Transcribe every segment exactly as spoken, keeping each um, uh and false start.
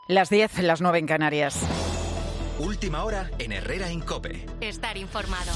Las diez, las nueve en Canarias. Última hora en Herrera en COPE. Estar informado.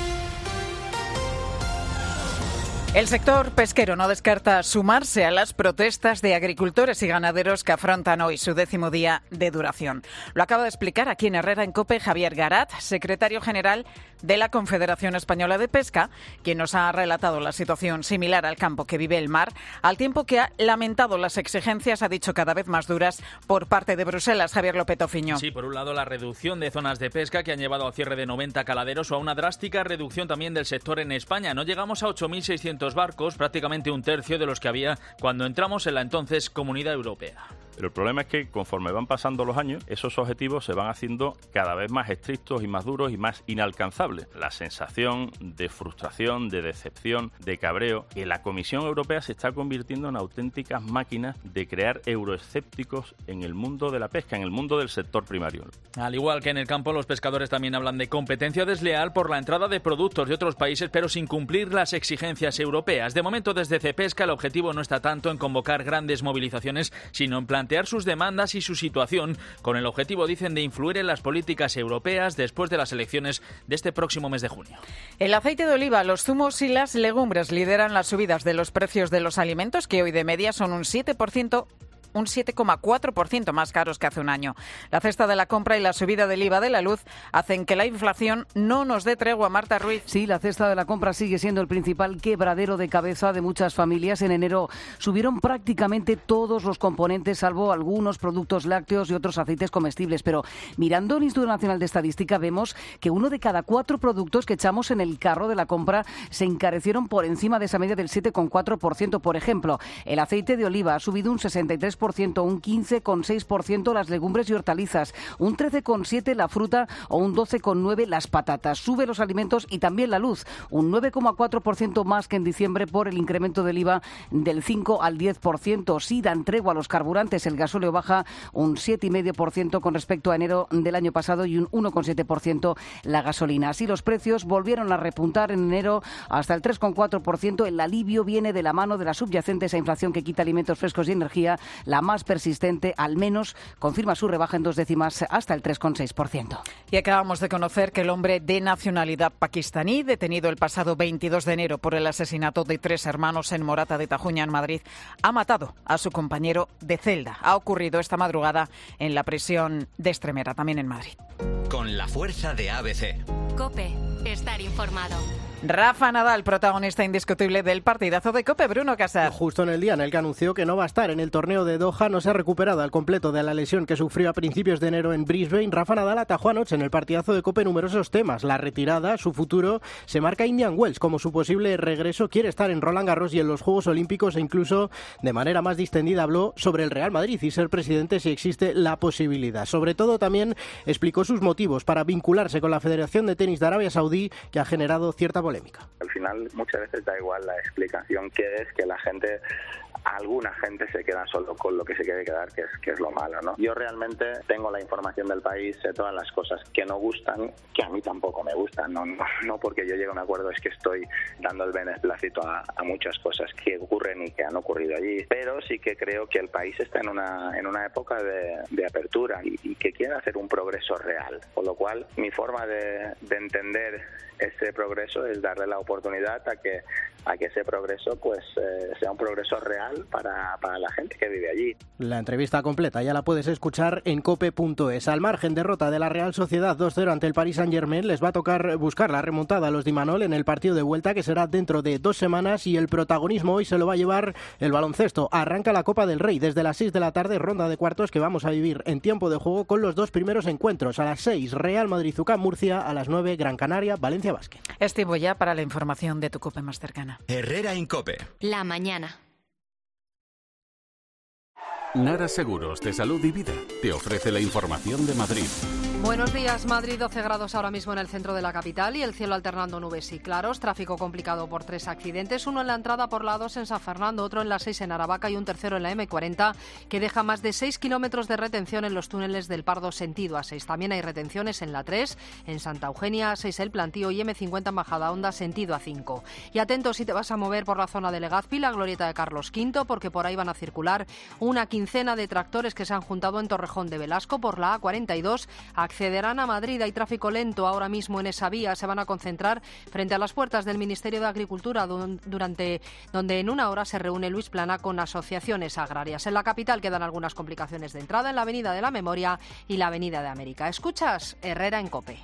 El sector pesquero no descarta sumarse a las protestas de agricultores y ganaderos que afrontan hoy su décimo día de duración. Lo acaba de explicar aquí en Herrera en COPE Javier Garat, secretario general de la Confederación Española de Pesca, quien nos ha relatado la situación similar al campo que vive el mar, al tiempo que ha lamentado las exigencias, ha dicho, cada vez más duras por parte de Bruselas. Javier López Tofiño. Sí, por un lado la reducción de zonas de pesca que han llevado al cierre de noventa caladeros o a una drástica reducción también del sector en España. No llegamos a ocho mil seiscientos barcos, prácticamente un tercio de los que había cuando entramos en la entonces Comunidad Europea. Pero el problema es que conforme van pasando los años, esos objetivos se van haciendo cada vez más estrictos y más duros y más inalcanzables. La sensación de frustración, de decepción, de cabreo, que la Comisión Europea se está convirtiendo en auténticas máquinas de crear euroescépticos en el mundo de la pesca, en el mundo del sector primario. Al igual que en el campo, los pescadores también hablan de competencia desleal por la entrada de productos de otros países, pero sin cumplir las exigencias europeas. De momento, desde Cepesca, el objetivo no está tanto en convocar grandes movilizaciones, sino en plantear sus demandas y su situación, con el objetivo, dicen, de influir en las políticas europeas después de las elecciones de este próximo mes de junio. El aceite de oliva, los zumos y las legumbres lideran las subidas de los precios de los alimentos, que hoy de media son un siete por ciento. Un siete coma cuatro por ciento más caros que hace un año. La cesta de la compra y la subida del I V A de la luz hacen que la inflación no nos dé tregua. Marta Ruiz. Sí, la cesta de la compra sigue siendo el principal quebradero de cabeza de muchas familias. En enero subieron prácticamente todos los componentes, salvo algunos productos lácteos y otros aceites comestibles. Pero mirando el Instituto Nacional de Estadística, vemos que uno de cada cuatro productos que echamos en el carro de la compra se encarecieron por encima de esa media del siete coma cuatro por ciento. Por ejemplo, el aceite de oliva ha subido un sesenta y tres por ciento, un quince coma seis por ciento las legumbres y hortalizas, un trece coma siete por ciento la fruta o un doce coma nueve por ciento las patatas. Sube los alimentos y también la luz, un nueve coma cuatro por ciento más que en diciembre por el incremento del I V A del cinco al diez por ciento. Sí dan tregua a los carburantes, el gasóleo baja un siete coma cinco por ciento con respecto a enero del año pasado y un uno coma siete por ciento la gasolina. Así los precios volvieron a repuntar en enero hasta el tres coma cuatro por ciento. El alivio viene de la mano de la subyacente, esa inflación que quita alimentos frescos y energía. La más persistente, al menos, confirma su rebaja en dos décimas hasta el tres coma seis por ciento. Y acabamos de conocer que el hombre de nacionalidad pakistaní, detenido el pasado veintidós de enero por el asesinato de tres hermanos en Morata de Tajuña, en Madrid, ha matado a su compañero de celda. Ha ocurrido esta madrugada en la prisión de Extremera, también en Madrid. Con la fuerza de A B C. COPE. Estar informado. Rafa Nadal, protagonista indiscutible del partidazo de COPE. Bruno Casar. Justo en el día en el que anunció que no va a estar en el torneo de Doha, no se ha recuperado al completo de la lesión que sufrió a principios de enero en Brisbane. Rafa Nadal atajó anoche en el partidazo de COPE numerosos temas: la retirada, su futuro. Se marca Indian Wells como su posible regreso. Quiere estar en Roland Garros y en los Juegos Olímpicos, e incluso de manera más distendida habló sobre el Real Madrid y ser presidente si existe la posibilidad. Sobre todo también explicó sus motivos para vincularse con la Federación de Tenis de Arabia Saudí, que ha generado cierta polémica. Al final muchas veces da igual la explicación que es, que la gente, alguna gente se queda solo con lo que se quiere quedar, que es, que es lo malo, ¿no? Yo realmente tengo la información del país, sé todas las cosas que no gustan, que a mí tampoco me gustan, no, no, no porque yo llegue a un acuerdo es que estoy dando el beneplácito a, a muchas cosas que ocurren y que han ocurrido allí, pero sí que creo que el país está en una, en una época de, de apertura y, y que quiere hacer un progreso real, con lo cual mi forma de, de entender ese progreso es darle la oportunidad a que a que ese progreso pues eh, sea un progreso real para, para la gente que vive allí. La entrevista completa ya la puedes escuchar en cope punto es. Al margen, derrota de la Real Sociedad dos cero ante el Paris Saint-Germain, les va a tocar buscar la remontada a los de Imanol en el partido de vuelta, que será dentro de dos semanas, y el protagonismo hoy se lo va a llevar el baloncesto. Arranca la Copa del Rey desde las seis de la tarde, ronda de cuartos que vamos a vivir en tiempo de juego con los dos primeros encuentros. A las seis, Real Madrid-UCAM Murcia; a las nueve, Gran Canaria Valencia Basket. Es tiempo ya para la información de tu COPE más cercana. Herrera en COPE. La mañana. Nara Seguros de Salud y Vida te ofrece la información de Madrid. Buenos días, Madrid, doce grados ahora mismo en el centro de la capital y el cielo alternando nubes y claros. Tráfico complicado por tres accidentes, uno en la entrada por la A dos en San Fernando, otro en la seis en Aravaca y un tercero en la eme cuarenta, que deja más de seis kilómetros de retención en los túneles del Pardo sentido A seis. También hay retenciones en la tres, en Santa Eugenia, A seis El Plantío y eme cincuenta en Majadahonda sentido A cinco. Y atento si te vas a mover por la zona de Legazpi, la glorieta de Carlos quinto, porque por ahí van a circular una quincena de tractores que se han juntado en Torrejón de Velasco por la A cuarenta y dos. Accederán a Madrid. Hay tráfico lento ahora mismo en esa vía. Se van a concentrar frente a las puertas del Ministerio de Agricultura, durante, donde en una hora se reúne Luis Plana con asociaciones agrarias. En la capital quedan algunas complicaciones de entrada en la Avenida de la Memoria y la Avenida de América. Escuchas Herrera en COPE.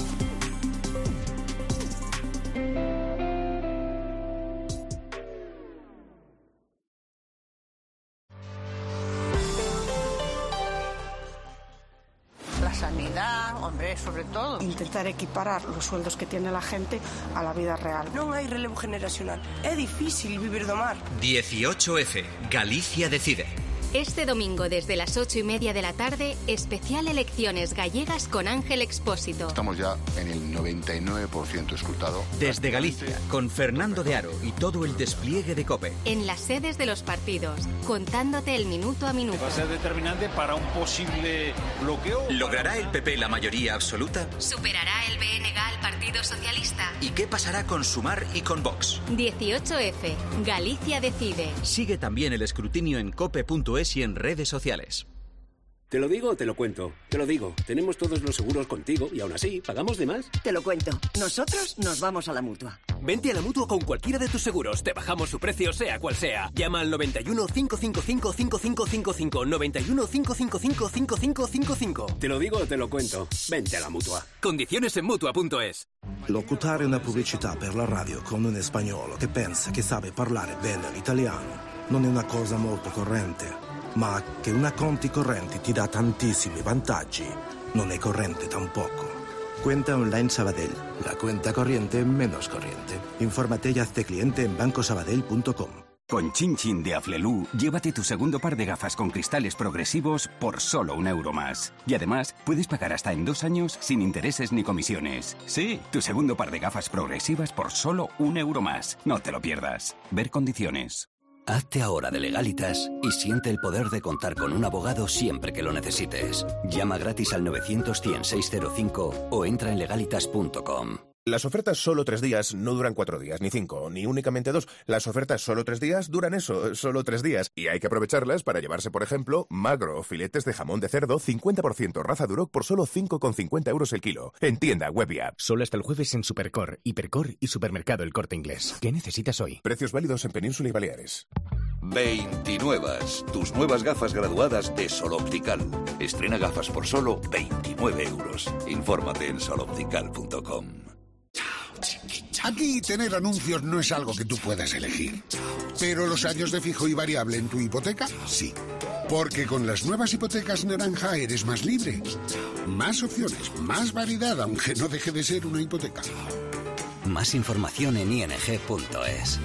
La sanidad, hombre, sobre todo. Intentar equiparar los sueldos que tiene la gente a la vida real. Non hai relevo generacional. É difícil vivir do mar. dieciocho efe. Galicia decide. Este domingo desde las ocho y media de la tarde, especial Elecciones Gallegas con Ángel Expósito. Estamos ya en el noventa y nueve por ciento escrutado. Desde Galicia, con Fernando de Aro y todo el despliegue de COPE. En las sedes de los partidos, contándote el minuto a minuto. Va a ser determinante para un posible bloqueo. ¿Logrará el P P la mayoría absoluta? ¿Superará el B N G al Partido Socialista? ¿Y qué pasará con Sumar y con Vox? dieciocho efe. Galicia decide. Sigue también el escrutinio en cope punto es y en redes sociales. ¿Te lo digo o te lo cuento? Te lo digo. Tenemos todos los seguros contigo y aún así, ¿pagamos de más? Te lo cuento. Nosotros nos vamos a la Mutua. Vente a la Mutua con cualquiera de tus seguros. Te bajamos su precio, sea cual sea. Llama al noventa y uno, cinco cinco cinco, cinco cinco cinco cinco. noventa y uno, cinco cinco cinco, cinco cinco cinco cinco. Te lo digo o te lo cuento. Vente a la Mutua. Condiciones en Mutua punto es. Locutare una pubblicità per la radio con un spagnolo che pensa che sabe parlare bene l'italiano non è una cosa molto corrente. Ma che una conti correnti ti dà tantissimi vantaggi, non è corrente tampoco. Cuenta online Sabadell, la cuenta corriente menos corriente. Infórmate y hazte cliente en banco sabadell punto com. Con Chin Chin de Aflelu, llévate tu segundo par de gafas con cristales progresivos por solo un euro más. Y además, puedes pagar hasta en dos años sin intereses ni comisiones. Sí, tu segundo par de gafas progresivas por solo un euro más. No te lo pierdas. Ver condiciones. Hazte ahora de Legalitas y siente el poder de contar con un abogado siempre que lo necesites. Llama gratis al novecientos, cien, seiscientos cinco o entra en legalitas punto com. Las ofertas solo tres días no duran cuatro días, ni cinco, ni únicamente dos. Las ofertas solo tres días duran eso, solo tres días. Y hay que aprovecharlas para llevarse, por ejemplo, magro, filetes de jamón de cerdo, cincuenta por ciento raza Duroc por solo cinco con cincuenta euros el kilo. En tienda, web y app. Solo hasta el jueves en Supercor, Hipercor y Supermercado El Corte Inglés. ¿Qué necesitas hoy? Precios válidos en Península y Baleares. veintinuevas, tus nuevas gafas graduadas de Sol Optical. Estrena gafas por solo veintinueve euros. Infórmate en sol optical punto com. Aquí tener anuncios no es algo que tú puedas elegir. Pero los años de fijo y variable en tu hipoteca, sí. Porque con las nuevas hipotecas naranja eres más libre. Más opciones, más variedad, aunque no deje de ser una hipoteca. Más información en i n g punto es.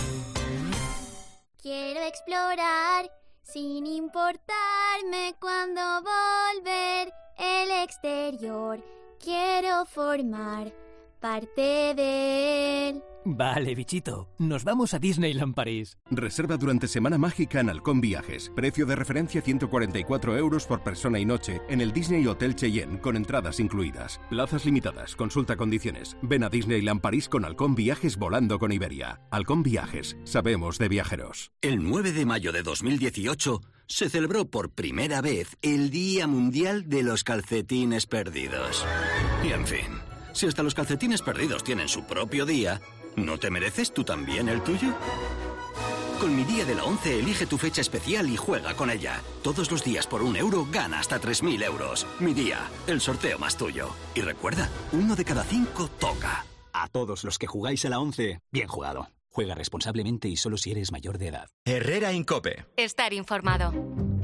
Quiero explorar sin importarme cuándo volver el exterior. Quiero formar parte de él. Vale, bichito. Nos vamos a Disneyland París. Reserva durante Semana Mágica en Halcón Viajes. Precio de referencia ciento cuarenta y cuatro euros por persona y noche en el Disney Hotel Cheyenne, con entradas incluidas. Plazas limitadas. Consulta condiciones. Ven a Disneyland París con Halcón Viajes volando con Iberia. Halcón Viajes. Sabemos de viajeros. El nueve de mayo de dos mil dieciocho se celebró por primera vez el Día Mundial de los Calcetines Perdidos. Y en fin, si hasta los calcetines perdidos tienen su propio día, ¿no te mereces tú también el tuyo? Con Mi Día de la ONCE elige tu fecha especial y juega con ella. Todos los días por un euro gana hasta tres mil euros. Mi Día, el sorteo más tuyo. Y recuerda, uno de cada cinco toca. A todos los que jugáis a la ONCE, bien jugado. Juega responsablemente y solo si eres mayor de edad. Herrera en COPE. Estar informado.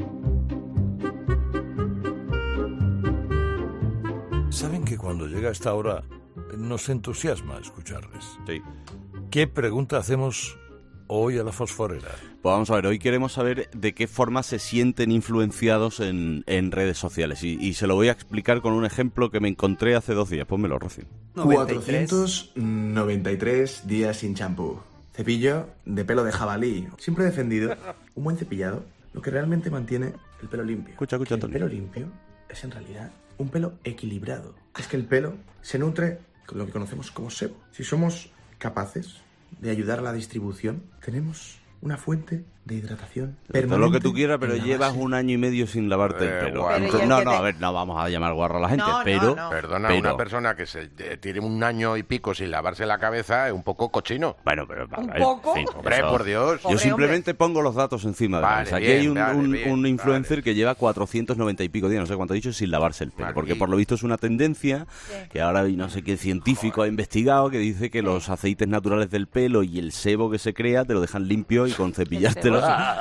Saben que cuando llega esta hora nos entusiasma escucharles. Sí. ¿Qué pregunta hacemos hoy a la fosforera? Pues vamos a ver, hoy queremos saber de qué forma se sienten influenciados en, en redes sociales. Y, y se lo voy a explicar con un ejemplo que me encontré hace dos días. Pónmelo, Rocío. cuatrocientos noventa y tres días sin champú. Cepillo de pelo de jabalí. Siempre he defendido un buen cepillado, lo que realmente mantiene el pelo limpio. Escucha, escucha, El pelo limpio es en realidad un pelo equilibrado. Es que el pelo se nutre con lo que conocemos como sebo. Si somos capaces de ayudar a la distribución, tenemos una fuente de hidratación permanente. Todo lo que tú quieras, pero en la llevas base. un año y medio sin lavarte Eh, el pelo. guarro. Entonces, Pero no, ya no, que a te- ver, no vamos a llamar guarro a la gente, No, no, pero... no. Perdona, pero- una persona que se eh, tiene un año y pico sin lavarse la cabeza es un poco cochino. Bueno, pero... ¿Un poco? Hombre, por Dios. Yo simplemente pongo los datos encima de la Vale, mesa. Aquí bien, hay un, vale, un- bien, un influencer que lleva cuatrocientos noventa y pico días, no sé cuánto ha dicho, sin lavarse el pelo. Porque por lo visto es una tendencia que ahora hay no sé qué científico ha investigado que dice que los aceites naturales del pelo y el sebo que se crea te lo dejan limpio y con cepillártelo.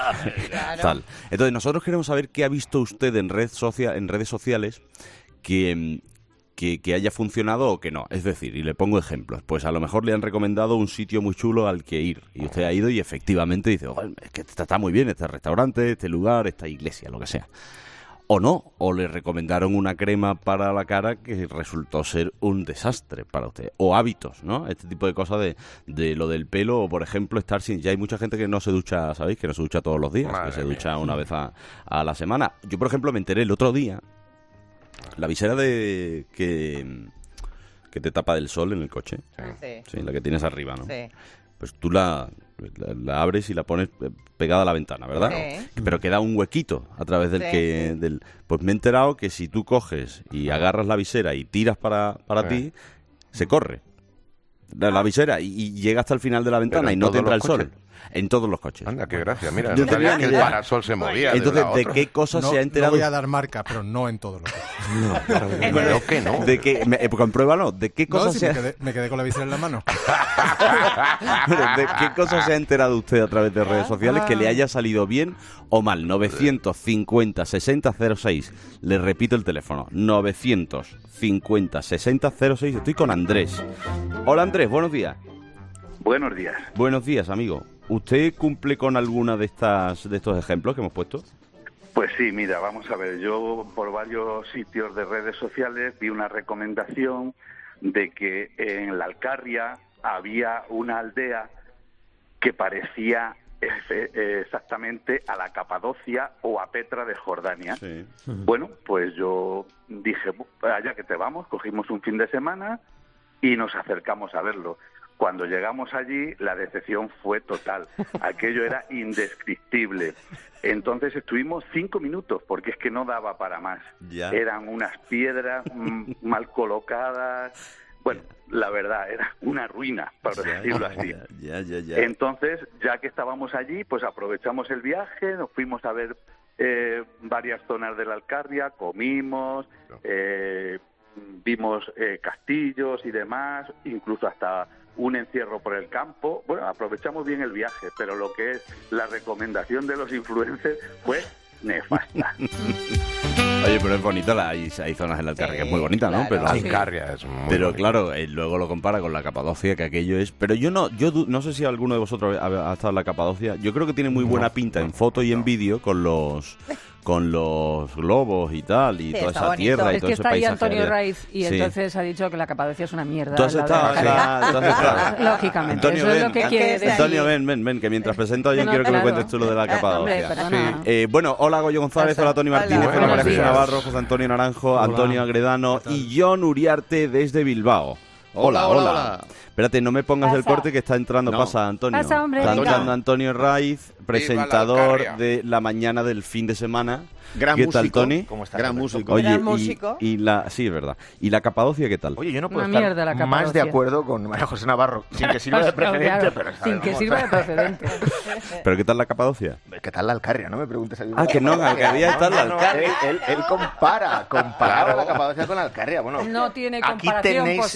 Tal. Entonces nosotros queremos saber qué ha visto usted en, red socia- en redes sociales que... Que, que haya funcionado o que no. Es decir, y le pongo ejemplos, pues a lo mejor le han recomendado un sitio muy chulo al que ir y usted ha ido y efectivamente dice, "Joder, es que está, está muy bien este restaurante, este lugar, esta iglesia, lo que sea". O no, o le recomendaron una crema para la cara que resultó ser un desastre para usted. O hábitos, ¿no? Este tipo de cosas de, de lo del pelo, o por ejemplo estar sin... Ya hay mucha gente que no se ducha, ¿sabéis? Que no se ducha todos los días, Madre que se mía. ducha una vez a, a la semana. Yo, por ejemplo, me enteré el otro día, la visera de que, que te tapa del sol en el coche. Sí. Sí, la que tienes arriba, ¿no? Sí. Pues tú la, la, la abres y la pones pegada a la ventana, ¿verdad? Sí. Pero queda un huequito a través del Sí, que... Del, pues me he enterado que si tú coges y agarras la visera y tiras para, para Sí. ti, se corre la, la visera y, y llega hasta el final de la ventana Pero y en no te todos entra el los sol. coches. En todos los coches. Anda, qué gracia. Mira, Yo no sabía tenía que el ni idea. parasol se movía. de Entonces, un lado a ¿de otro. qué cosas No, se ha enterado? no voy a dar marca, pero no en todos los casos. Bueno, que no. De que, me, eh, compruébalo, ¿de qué No, cosas si se me, ha... quedé, me quedé con la visera en la mano. ¿De qué cosas se ha enterado usted a través de redes sociales que le haya salido bien o mal? novecientos cincuenta sesenta cero seis. Le repito el teléfono. novecientos cincuenta sesenta cero seis. Estoy con Andrés. Hola Andrés, buenos días. Buenos días. Buenos días, amigo. ¿Usted cumple con alguna de estas de estos ejemplos que hemos puesto? Pues sí, mira, vamos a ver, yo por varios sitios de redes sociales vi una recomendación de que en la Alcarria había una aldea que parecía eh, exactamente a la Capadocia o a Petra de Jordania. Sí. Bueno, pues yo dije, allá que te vamos, cogimos un fin de semana y nos acercamos a verlo. Cuando llegamos allí, la decepción fue total. Aquello era indescriptible. Entonces estuvimos cinco minutos, porque es que no daba para más. Ya. Eran unas piedras mm, mal colocadas. Bueno, la verdad, era una ruina, para Ya, decirlo ya, así. Ya, ya, ya. Entonces, ya que estábamos allí, pues aprovechamos el viaje, nos fuimos a ver eh, varias zonas de la Alcarria, comimos, eh, vimos eh, castillos y demás, incluso hasta un encierro por el campo. Bueno, aprovechamos bien el viaje, pero lo que es la recomendación de los influencers fue nefasta. Oye, pero es bonita, la, hay, hay zonas en la Alcarria que es muy bonita, ¿no? claro. Pero, La Alcarria es muy Pero bonita. claro, eh, luego lo compara con la Capadocia, que aquello es... Pero yo no yo du- no sé si alguno de vosotros ha, ha estado en la Capadocia. Yo creo que tiene muy buena pinta en foto y en vídeo con los con los globos y tal, y Sí, toda está esa bonito. tierra y Es todo que ese está ahí paisaje. Antonio allá. Raiz y Sí. entonces ha dicho que la Capadocia es una mierda. Tú has al lado estado, de la ah, Alcarria. tú has estado. Lógicamente, Antonio, eso es ven, lo que An- quiere decir. Antonio, ven, ven, ven, que mientras presento a alguien No, quiero que me claro. cuentes tú lo de la Eh, hombre, Capadocia. perdona. Eh, bueno, hola Goyo González, hola Tony Martínez, Hola, hola buenos María Jesús días. Navarro, José Antonio Naranjo, Antonio Agredano y John Uriarte desde Bilbao. Hola, Hola, hola. hola. Espérate, no me pongas el Pasa. corte que está entrando. No. Pasa, Antonio. Pasa, hombre, está venga. entrando Antonio Raiz, presentador Alcarria. de la mañana del fin de semana. Gran ¿Qué tal, músico. Tony? ¿Cómo estás, Gran Alberto? músico. Oye, Gran y- músico. Y, la, sí, es verdad. ¿Y la Capadocia qué tal? Oye, yo no puedo Una estar mierda la más de Capadocia. acuerdo con María José Navarro, sin que sirva de Claro, precedente, claro, pero sin ¿sabes? que Vamos sirva a- de precedente. ¿Pero qué tal la Capadocia? ¿Qué tal la Alcarria? No me preguntes a mí. Ah, que no, que había estado la No, no, Alcarria. Él, él, él compara, compara Claro. la Capadocia con la Alcarria. Bueno, No tiene aquí comparación tenéis, posible. eh, tenéis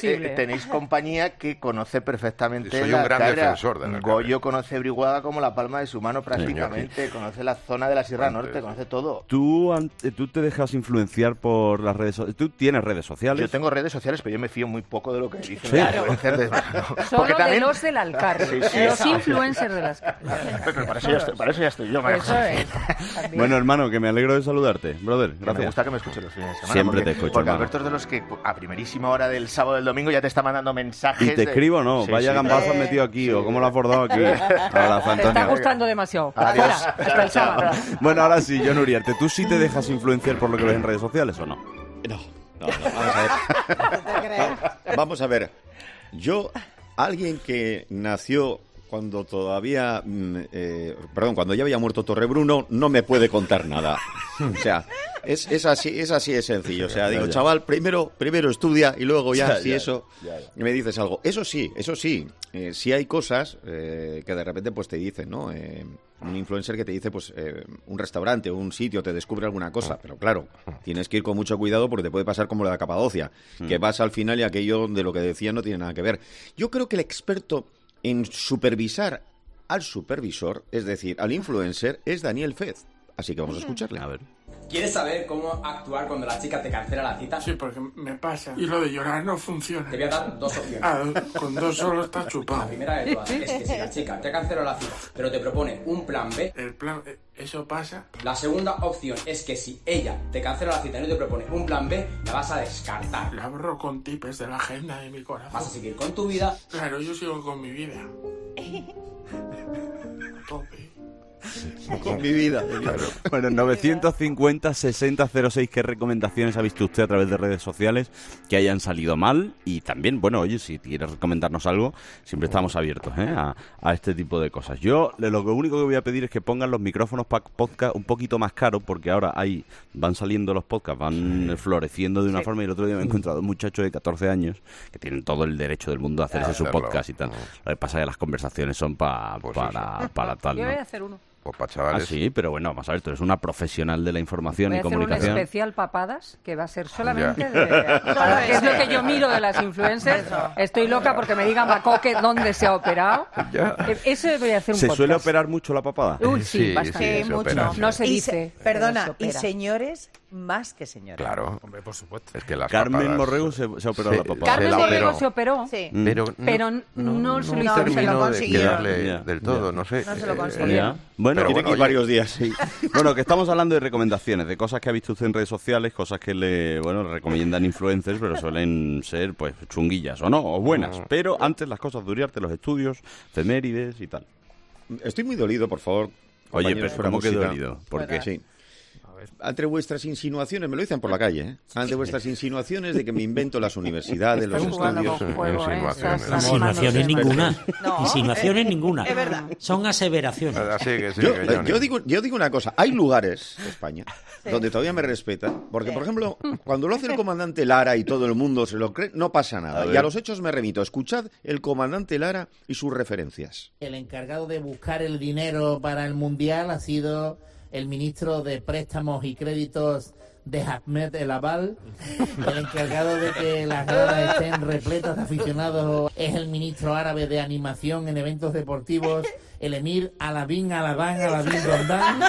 tenéis compañía que conoce perfectamente Soy la un gran Alcarria. defensor de la Alcarria. Goyo conoce Briguada como la palma de su mano prácticamente, sí, conoce la zona de la Sierra Antes. Norte, conoce todo. ¿Tú, ¿Tú te dejas influenciar por las redes sociales? ¿Tú tienes redes sociales? Yo tengo redes sociales, pero yo me fío muy poco de lo que dicen. Sí. Las influencers de... Solo de también... los del Alcarria, sí, sí, los sí, influencers de las pero para, eso ya estoy, para eso ya estoy yo, María José. Bueno, hermano, que me alegro de saludarte, brother. Gracias. Me gusta que me escuches los fines de semana. Siempre porque, te escucho, Porque hermano. Alberto es de los que a primerísima hora del sábado o del domingo ya te está mandando mensajes. ¿Y te de... escribo o no? Sí, Vaya sí. gambazo has Eh, metido aquí, sí. o cómo lo has bordado aquí. Abrazo, Te está Antonio. gustando demasiado. Adiós. Fuera, hasta el sábado. Bueno, ahora sí, Jon Uriarte, ¿tú sí te dejas influenciar por lo que ves en redes sociales o no? No, no, no, vamos a ver. Vamos a ver. Yo, alguien que nació cuando todavía, mm, eh, perdón, cuando ya había muerto Torrebruno, no me puede contar nada. O sea, es, es así, es así de sencillo. O sea, digo, Ya. chaval, primero, primero estudia y luego ya, Ya, si ya, eso, ya, ya. me dices algo. Eso sí, eso sí, eh, sí hay cosas eh, que de repente pues te dicen, ¿no? Eh, un influencer que te dice, pues, eh, un restaurante o un sitio, te descubre alguna cosa. Pero claro, tienes que ir con mucho cuidado porque te puede pasar como la de Capadocia, que vas al final y aquello de lo que decía no tiene nada que ver. Yo creo que el experto en supervisar al supervisor, es decir, al influencer, es Daniel Fez. Así que vamos a escucharle. A ver. ¿Quieres saber cómo actuar cuando la chica te cancela la cita? Sí, porque me pasa. Y lo de llorar no funciona. Te voy a dar dos opciones. Ah, con dos solo está chupado. La primera de todas es que si la chica te cancela la cita, pero te propone un plan B. El plan, eso pasa. La segunda opción es que si ella te cancela la cita y no te propone un plan B, la vas a descartar. La borro con tipes de la agenda de mi corazón. Vas a seguir con tu vida. Claro, yo sigo con mi vida. Tope. Con mi vida. Claro. Bueno, novecientos cincuenta, sesenta, cero seis, ¿qué recomendaciones ha visto usted a través de redes sociales que hayan salido mal? Y también, bueno, oye, si quieres recomendarnos algo, siempre estamos abiertos, ¿eh? a, a este tipo de cosas. Yo lo único que voy a pedir es que pongan los micrófonos para podcast un poquito más caros, porque ahora ahí van saliendo los podcasts, van floreciendo de una Sí. forma, y el otro día me he encontrado un muchacho de catorce años que tienen todo el derecho del mundo a hacerse su Hacerlo. podcast y tal. Lo que pasa es que las conversaciones son pa, Pues para, para tal, Yo ¿no? voy a hacer uno. Pues para Ah, chavales. sí, pero bueno, vamos a ver, tú eres una profesional de la información Voy a y hacer un comunicación. especial papadas que va a ser solamente Ya. de papadas, que es lo que yo miro de las influencers. Estoy loca porque me digan Macoque dónde se ha operado. Ya. Eso debería hacer un ¿Se podcast. suele operar mucho la papada? Uy, sí, Sí, bastante. sí, se opera, sí. No se Y dice. se- perdona, pero se y opera. señores, más que señores. Claro. Hombre, por supuesto. Es que las Carmen papadas- Morrego se, se ha operado Sí, la papada. Carmen se la Borrego operó. se operó, Sí. Mm. Pero pero no, se lo hizo no, bien. se lo terminó de consiguió. quedarle Ya, del todo, ya. no sé. No se lo eh, consiguió. Ya. Bueno, Pero Tiene bueno, que ir oye, varios días, sí. bueno, que estamos hablando de recomendaciones, de cosas que ha visto usted en redes sociales, cosas que le, bueno, le recomiendan influencers, pero suelen ser, pues, chunguillas o no, o buenas. Pero antes las cosas de Uriarte, los estudios, efemérides y tal. Estoy muy dolido, por favor. Oye, compañeros, pero fuera ¿cómo que música. dolido? ¿Por qué? Sí. Ante vuestras insinuaciones, me lo dicen por la calle, ¿eh? Ante vuestras insinuaciones de que me invento las universidades, los Estás jugando estudios... con fuego, ¿eh? Insinuaciones. Estás Insinuaciones animándose. ninguna. No. Insinuaciones ninguna. Es verdad. Son aseveraciones. Así que sí, Yo, que eh, Johnny. yo digo, yo digo una cosa, hay lugares, España, donde todavía me respetan, porque, por ejemplo, cuando lo hace el comandante Lara y todo el mundo se lo cree, no pasa nada. A Y ver. a los hechos me remito. Escuchad el comandante Lara y sus referencias. El encargado de buscar el dinero para el Mundial ha sido el ministro de Préstamos y Créditos de Ahmed El Abal. El encargado de que las gradas estén repletas de aficionados es el ministro árabe de Animación en Eventos Deportivos, el emir Alabín Alabán Alabín Rondán.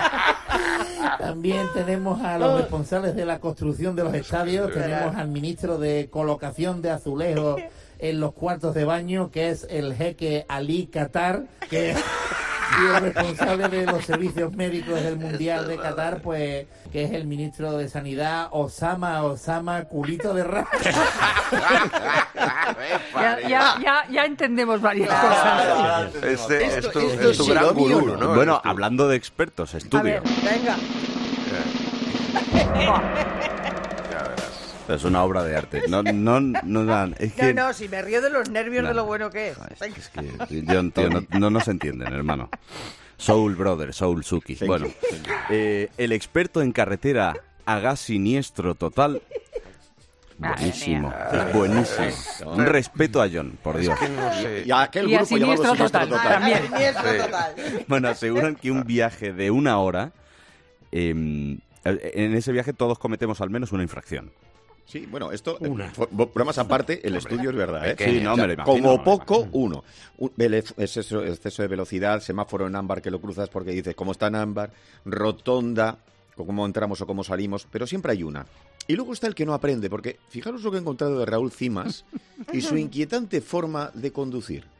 También tenemos a los responsables de la construcción de los estadios, tenemos al ministro de Colocación de Azulejos en los cuartos de baño, que es el jeque Ali Qatar, que y el responsable de los servicios médicos del Mundial de Qatar, pues, que es el ministro de Sanidad, Osama, Osama, culito de ra. Ya, ya, ya, ya entendemos varias cosas. Este, Esto- esto, esto es tu sí gran lo mío, gurú, ¿no? Bueno, Eres tú. hablando de expertos, A estudio. ver, venga. Es una obra de arte. No, no, no, dan- es que... No, no, si me río de los nervios No, de lo no. bueno que es. Es que, John, tío, no, no nos entienden, hermano. Soul Brother, Soul Suki. Bueno, eh, el experto en carretera a gas siniestro total. Buenísimo, es buenísimo. Un respeto a John, por Dios. Es que no sé. Y a aquel Y a grupo siniestro llamado Siniestro total, Total. también. Siniestro Sí. total. Bueno, aseguran que un viaje de una hora, eh, en ese viaje todos cometemos al menos una infracción. Sí, bueno, esto, una. bromas aparte, el estudio es verdad, ¿eh? Sí, no, o sea, me lo imagino, como me poco, imagino. uno. Un, el exceso, exceso de velocidad, semáforo en ámbar que lo cruzas porque dices, ¿cómo está en ámbar? Rotonda, cómo entramos o cómo salimos, pero siempre hay una. Y luego está el que no aprende, porque fijaros lo que he encontrado de Raúl Cimas y su inquietante forma de conducir.